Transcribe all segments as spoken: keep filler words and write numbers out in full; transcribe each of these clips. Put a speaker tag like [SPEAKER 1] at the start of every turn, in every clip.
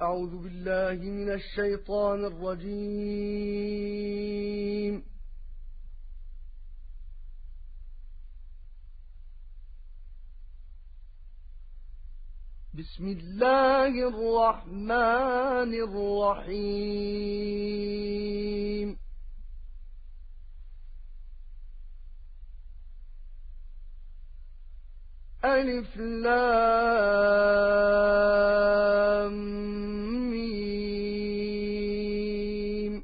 [SPEAKER 1] أعوذ بالله من الشيطان الرجيم. بسم الله الرحمن الرحيم. ألف لام ميم.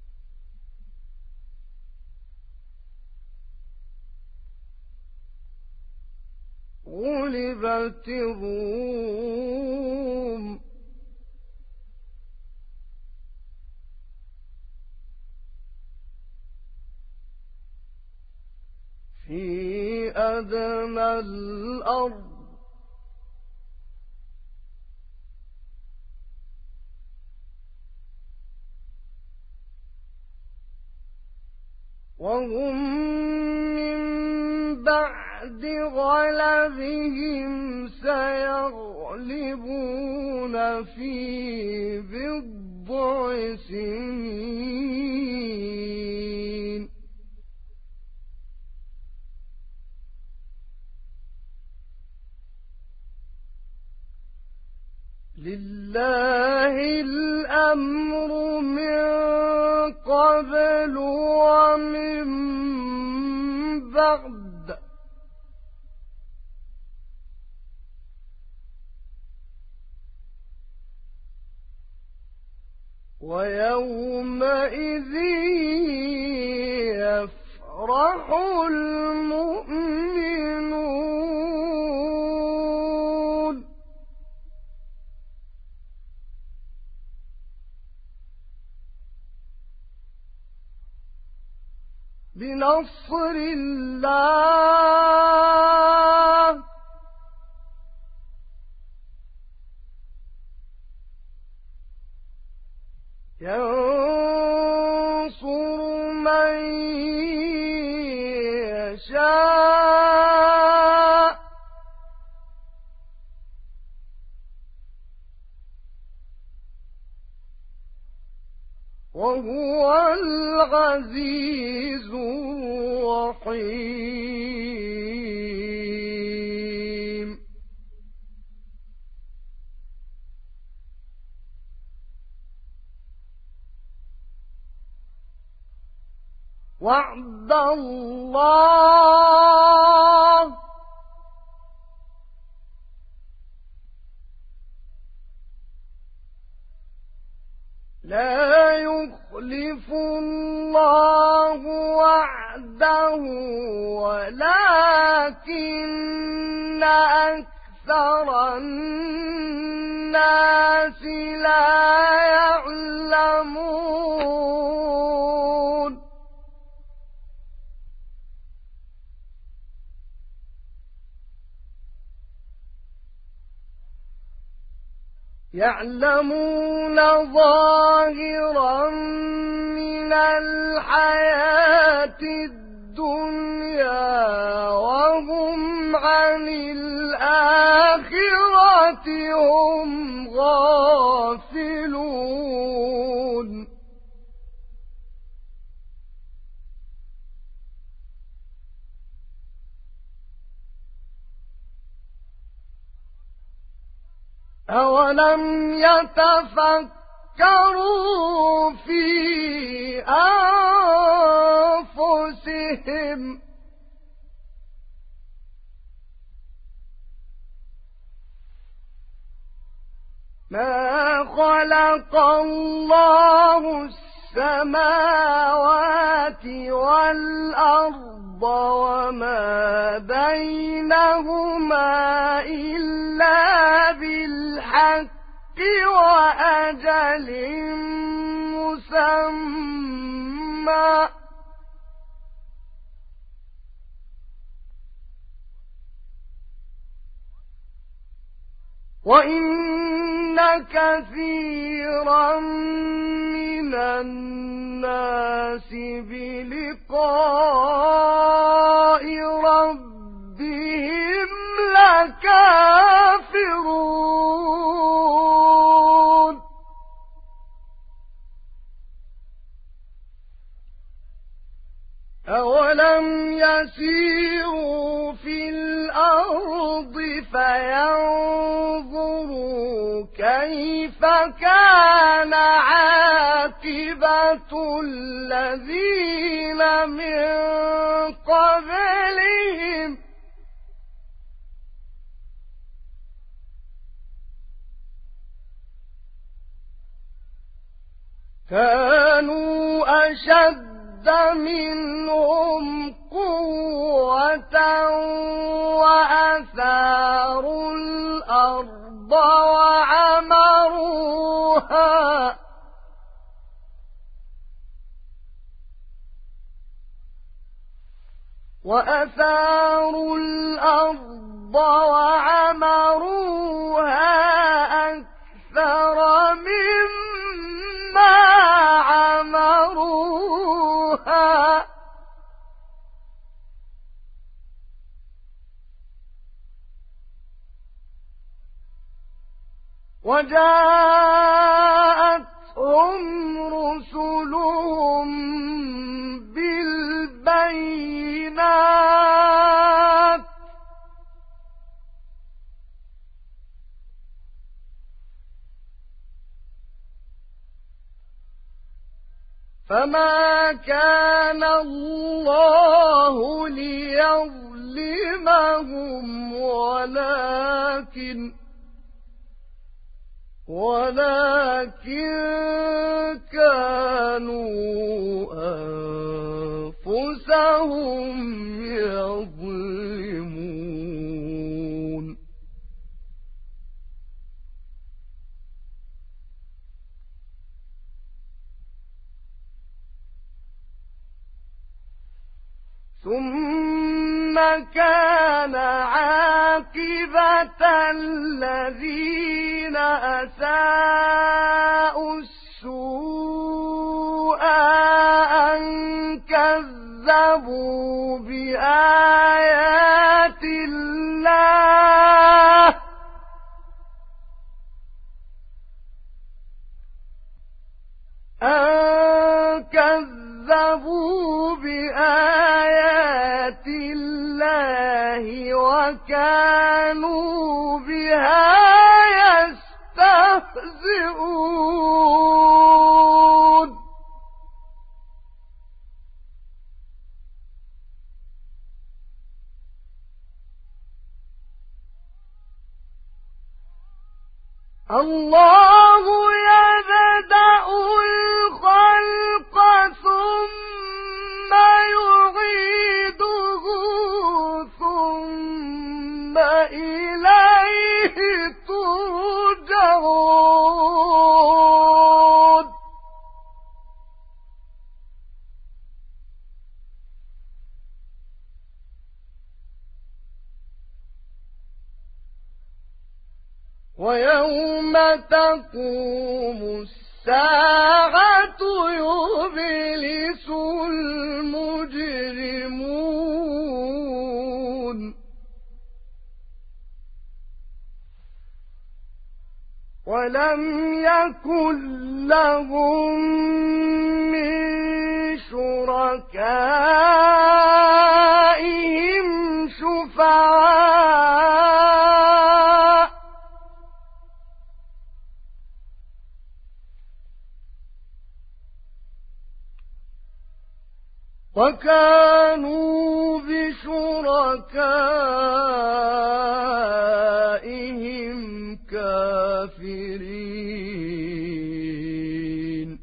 [SPEAKER 1] غلبت الروم في أدنى الأرض وهم من بعد غلبهم سيغلبون في بضع سنين. لله الأمر من قبل ومن بعد ويومئذ يفرح المؤمنون. بنصر الله ينصر من يشاء وهو العزيز الرحيم. وعد الله لا يخلف الله وعده ولكن أكثر الناس لا يعلمون. يعلمون ظاهرا من الحياة الدنيا وهم عن الآخرة هم غافلون. أولم يتفكروا في أنفسهم ما خلق الله السماوات والأرض وما بينهما إلا بالحق وأجل مسمى وَإِنَّ كَثِيرًا مِنَ النَّاسِ بِلِقَاءِ رَبِّهِمْ لَكَافِرُونَ. يسيروا في الأرض فينظروا كيف كان عاقبة الذين من قبلهم كانوا أشد منهم قوة وأثاروا الأرض وعمروها وأثاروا الأرض وعمروها أكثر مما عمروها وجاءتهم رسلهم بالبينات فما كان الله ليظلمهم ولكن ولكن كانوا أنفسهم يظلمون ثم كان عاقبة الذين أساءوا السوء أن كذبوا بآيات الله أن كذبوا بآيات الله وكانوا بها يستهزئون الله يبدأ الخلق ثم يعيده ثم إليه ترجعون ويوم تقوم الساعة يبلس المجرمون ولم يكن لهم من شركائهم شفعاء وكانوا بشركائهم كافرين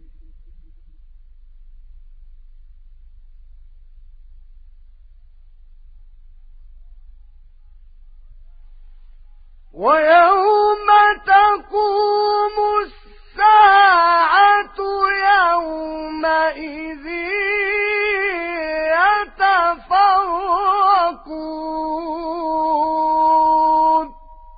[SPEAKER 1] ويوم تقوم الساعة يومئذ يتفرقون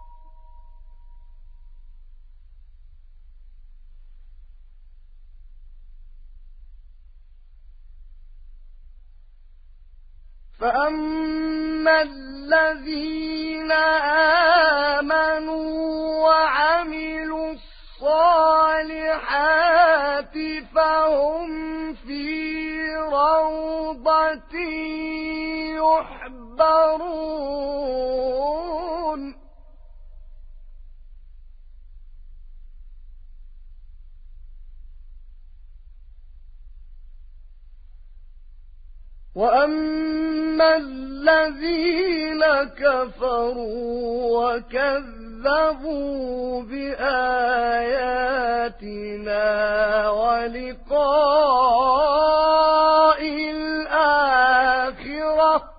[SPEAKER 1] فأما الذين آمنوا وعملوا الصالحات فهم في روضة يتدبرون وأما الذين كفروا وكذبوا بآياتنا ولقاء الآخرة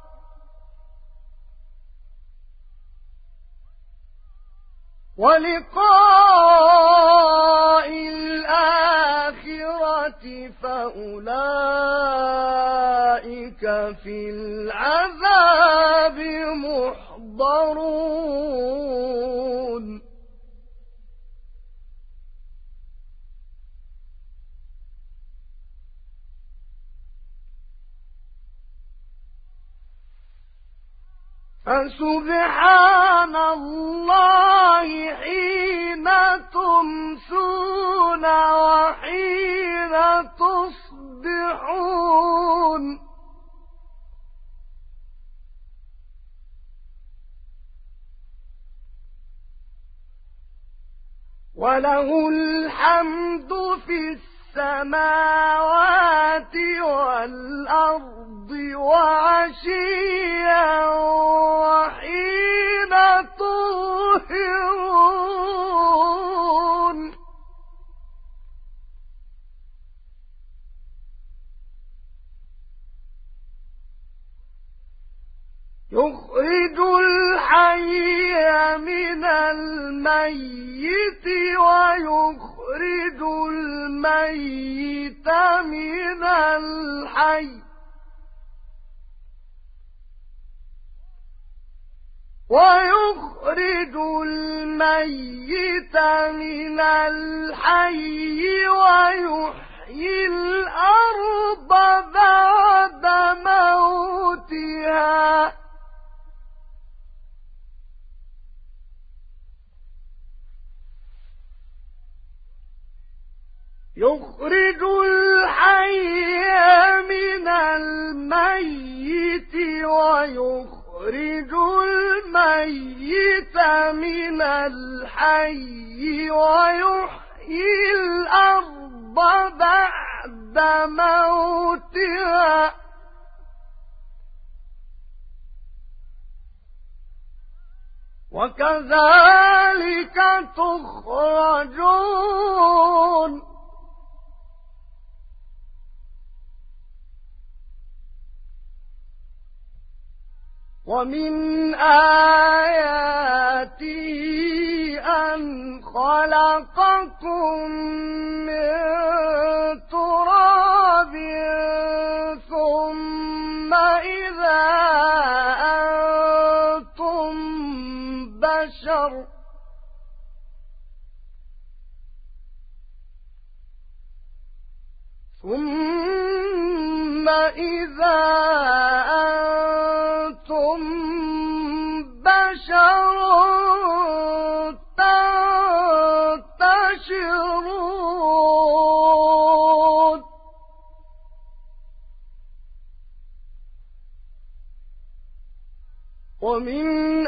[SPEAKER 1] ولقاء الآخرة فأولئك في العذاب محضرون فسبحان الله حين تمسون وحين تصبحون وله الحمد في السماوات والأرض وعشيا وحين تظهرون يخرج الحي من الميت ويخرج الميت من الحي ويخرج الميت من الحي ويحيي الأرض بعد موتها يخرج الحي من الميت ويخرج الميت من الحي ويحيي الأرض بعد موتها وكذلك تخرجون ومن آياته أن خلقكم من تراب ثم إذا أنتم بشر ثم إذا أنتم بشر تنتشرون ومن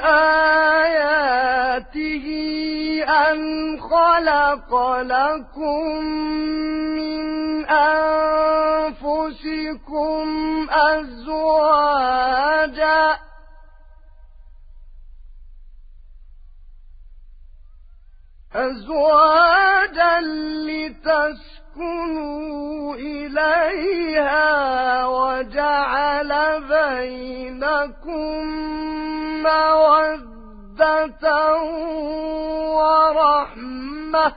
[SPEAKER 1] آياته أن خلق لكم من أنفسكم أزواجا أزواجا لتسكنوا إليها وجعل بينكم مودة ورحمة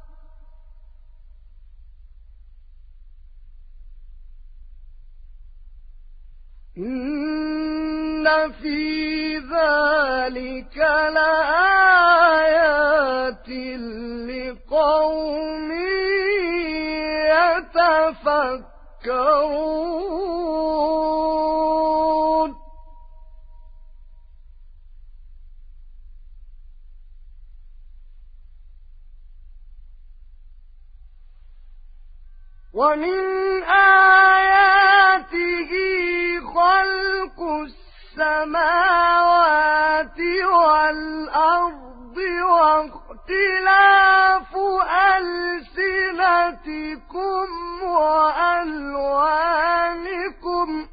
[SPEAKER 1] إن في ذلك لآيات لقوم يتفكرون ومن آياته خلق السماوات واختلاف ألسنتكم وألوانكم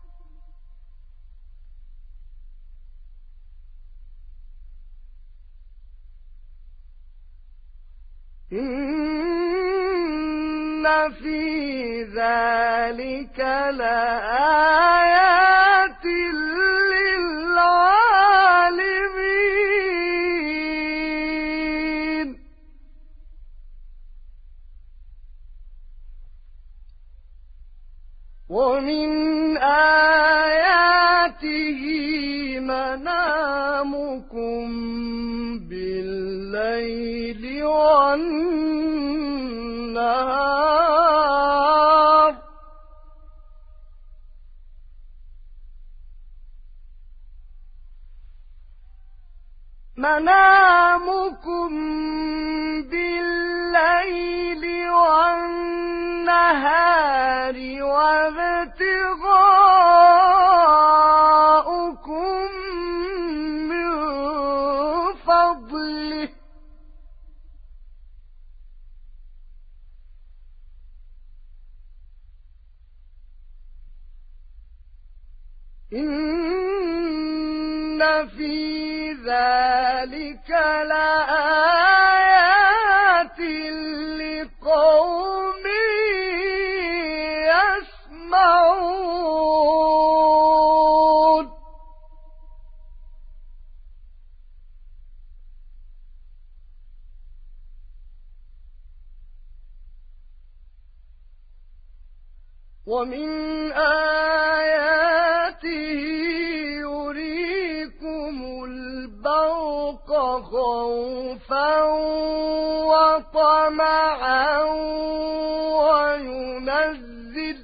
[SPEAKER 1] إن في ذلك لآيات للعالمين ومن آياته منامكم بالليل والنهار منامكم بالليل والنهار وابتغاؤكم من فضله إن في ذلك لآيات لقوم يسمعون ومن آياته يريكم البرق خوفا وطمعا وينزل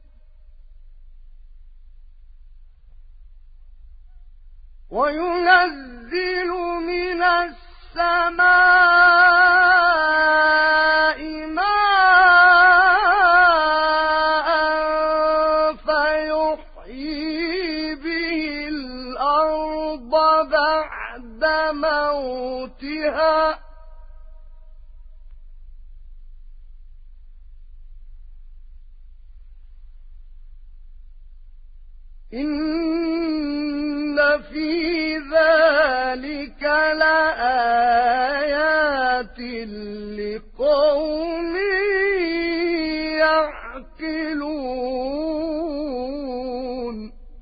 [SPEAKER 1] وينزل من السماء ماء فيحيي به الأرض بعد موتها إن في ذلك لآيات لقوم يعقلون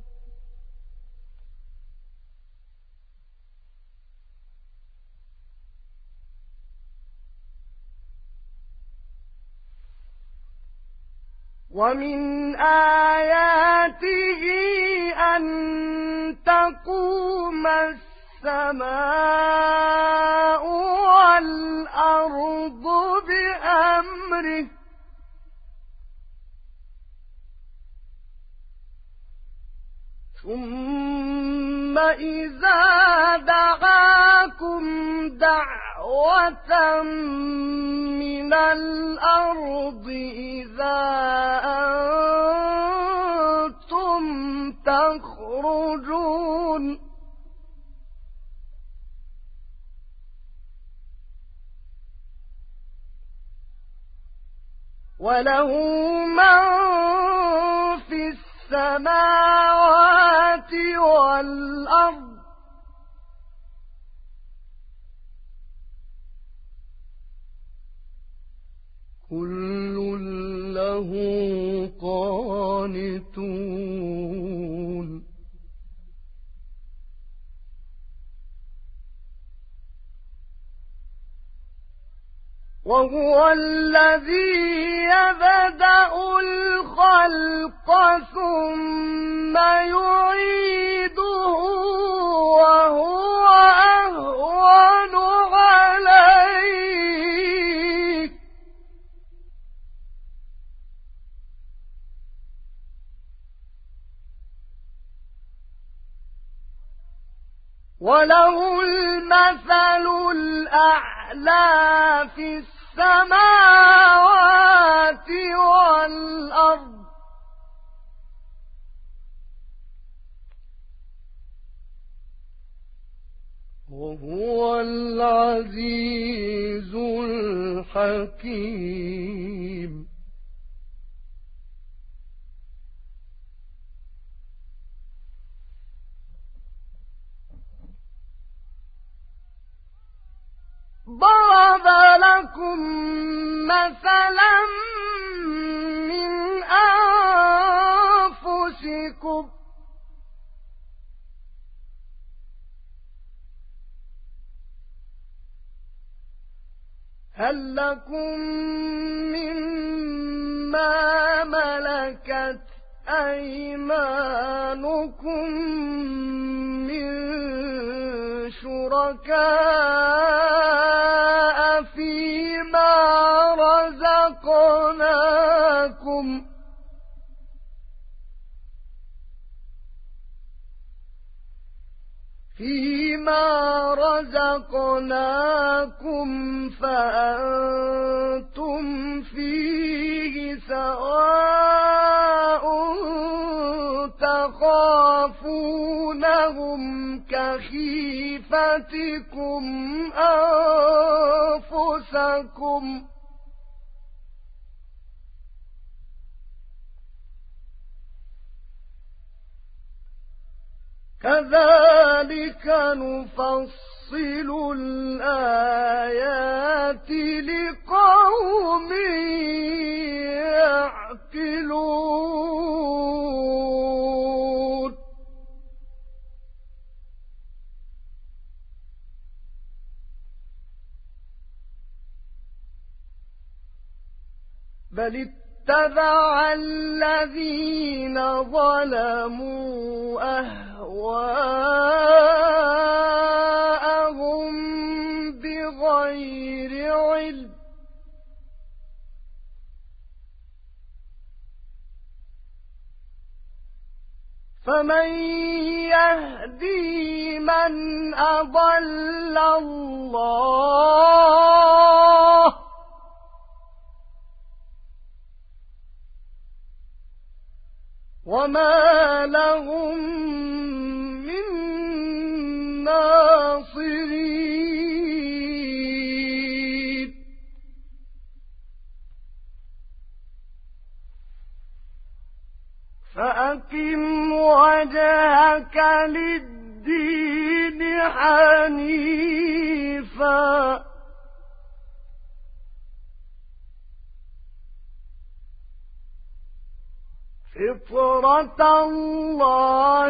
[SPEAKER 1] ومن آياته أن تقوم السماء والأرض بأمره ثم إذا دعاكم دعوة من الأرض إذا أنتم تخرجون وله من في السماوات والأرض كل له قانتون وهو الذي يبدأ الخلق ثم يعيده وهو أهون عليه وله المثل الأعلى في السماوات والأرض وهو العزيز حكيم ضرب لكم مثلا من أنفسكم هل لكم مما ملكت أيمانكم من شركاء فيما رزقناكم فيما رزقناكم فأنتم فيه سواء تخافونهم كخيفتكم أنفسكم كذلك نفصل الآيات لقوم يعقلون بل اتبع الذين ظلموا أهواءهم بغير علم فمن يهدي من أضل الله وما لهم من ناصرين فأقم وجهك للدين حنيفا فطرة الله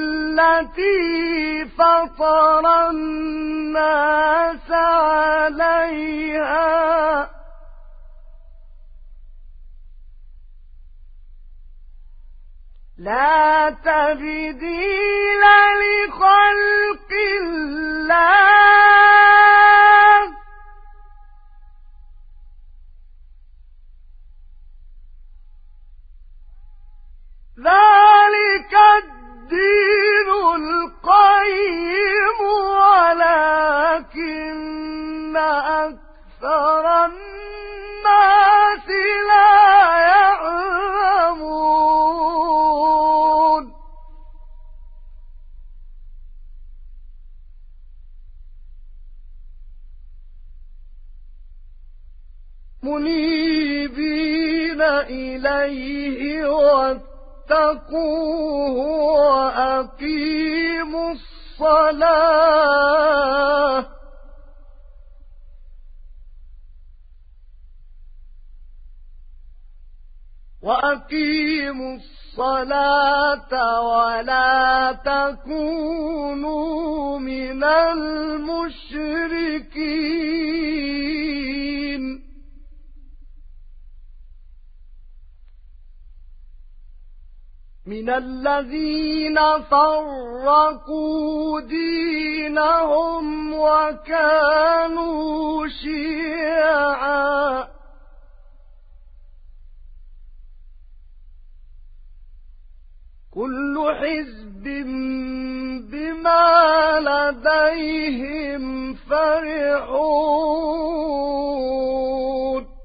[SPEAKER 1] التي فطر الناس عليها لا تبديل لخلق الله ذلك الدين القيم ولكن أكثر الناس لا يعلمون منيبين إليه واتقوه وأقيموا الصلاة وأقيموا الصلاة ولا تكونوا من المشركين من الذين فرقوا دينهم وكانوا شيعا كل حزب بما لديهم فرحون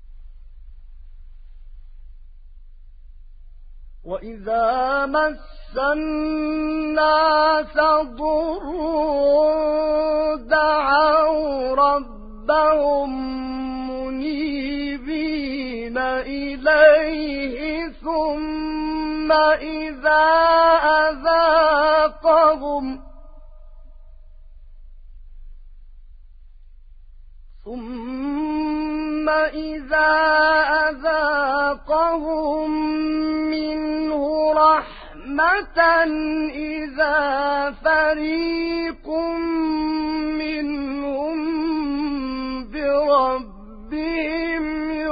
[SPEAKER 1] وإذا مس الناس ضر دعوا ربهم منيبين إليه ثم إذا أذاقهم ثم إذا أذاقهم منه رحمة إذا فريق منهم بربهم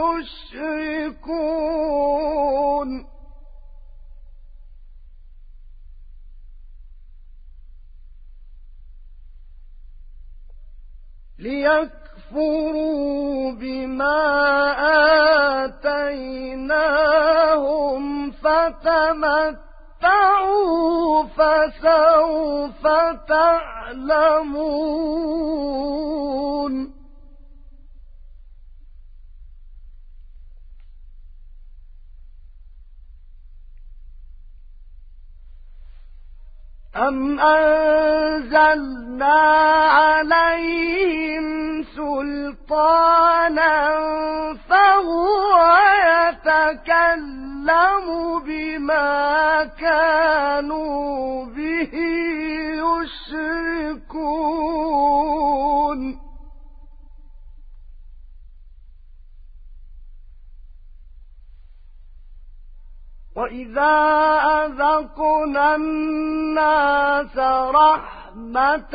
[SPEAKER 1] يشركون ليكفروا بما آتيناهم فتمتعوا فسوف تعلمون أم أنزلنا عليهم سلطانا فهو يتكلم بما كانوا به يشركون وَإِذَا أَذَقْنَا النَّاسَ رَحْمَةً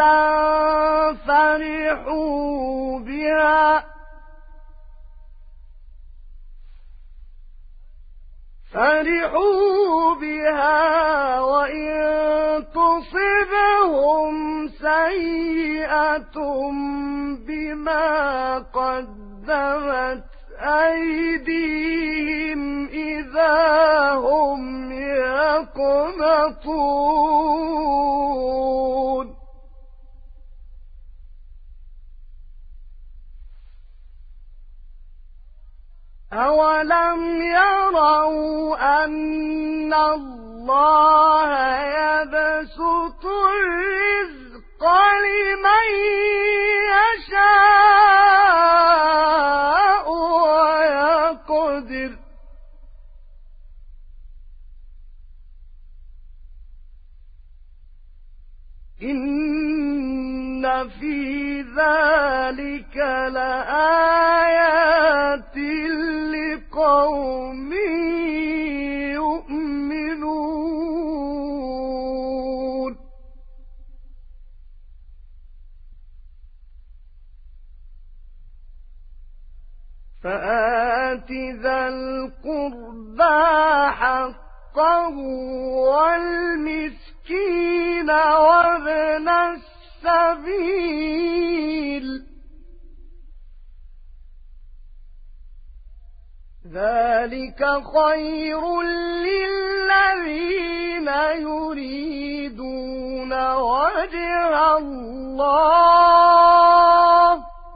[SPEAKER 1] فَرِحُوا بِهَا فَرِحُوا بِهَا وَإِن تُصِبْهُمْ سَيِّئَةٌ بِمَا قَدَّمَتْ أَيْدِيهِمْ إِذَا هُمْ يَقْنَطُونَ أَوَلَمْ يَرَوْا أَنَّ اللَّهَ يَبْسُطُ الرِّزْقَ لِمَن يَشَاءُ وَيَقْدِرُ إِنَّ فِي ذَلِكَ لَآيَاتٍ لِقَوْمٍ يُؤْمِنُونَ فَآتِ ذَا الْقُرْبَى حَقَّهُ وَالْمِسْكِينَ وَابْنَ السَّبِيلِ ذَلِكَ خَيْرٌ لِّلَّذِينَ يُرِيدُونَ وَجْهَ اللَّهِ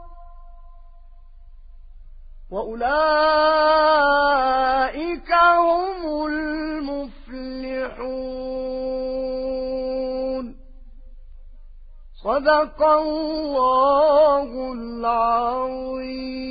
[SPEAKER 1] وَأُولَئِكَ هُمُ الْمُفْلِحُونَ صدق الله العظيم.